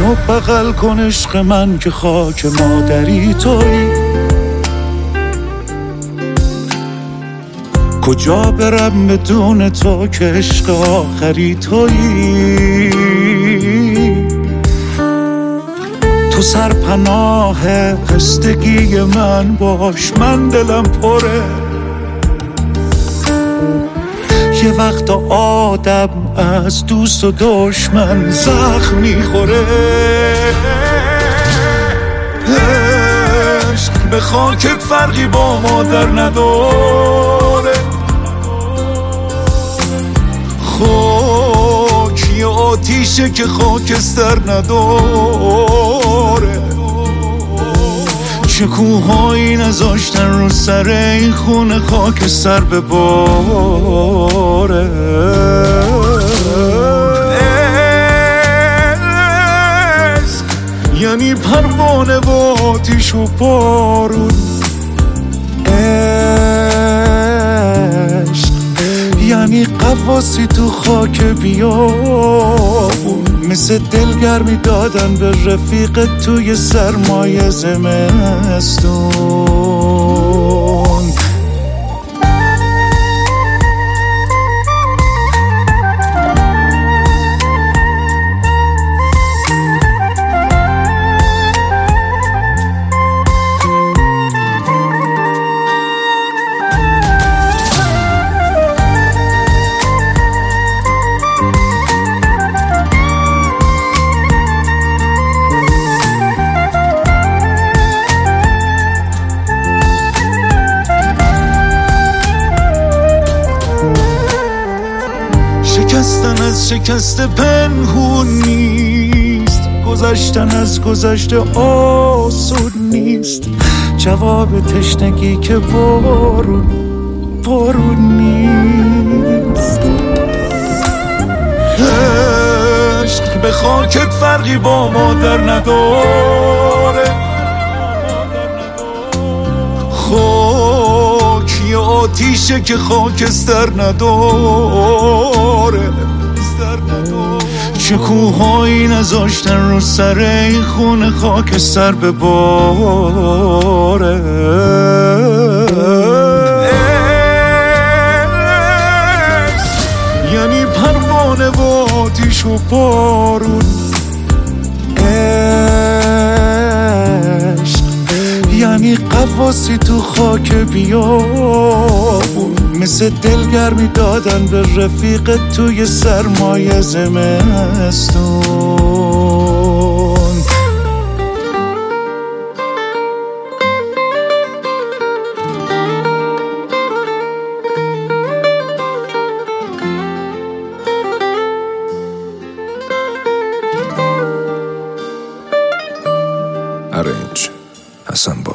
منو بغل کن عشق من که خاک مادری تویی. کجا برم بدون تو که عشق آخری تویی. تو سرپناه خستگی من باش، من دلم پره. یه وقت آدم از دوست و دشمن زخم میخوره. عشق به خاکت فرقی با مادر نداره. خاک یه آتیشه که خاکستر نداره. چه کوهایی نذاشتن رو سر این خونه خاکستر بباره. عشق یعنی پروانه و آتیش و بارون. عشق یعنی قواسی تو خاک بیابون. مثل دلگرمی دادن به رفیق توی سرمایه زمستون. شکستن از شکست پنهون نیست. گذشتن از گذشته آسون نیست. جواب تشنگی که بارون نیست. عشق به خاکت فرقی با مادر نداره. خاک یه آتیشه که خاکستر نداره. چه کوهایی نذاشتن رو سر این خونه خاکستر بباره. یعنی پروانه و آتیش و بارون. عشق یعنی قواسی تو خاک بیابون. مثل دلگرمی دادن به رفیق توی سرمایه زمستون. Arrange Hasan Baba.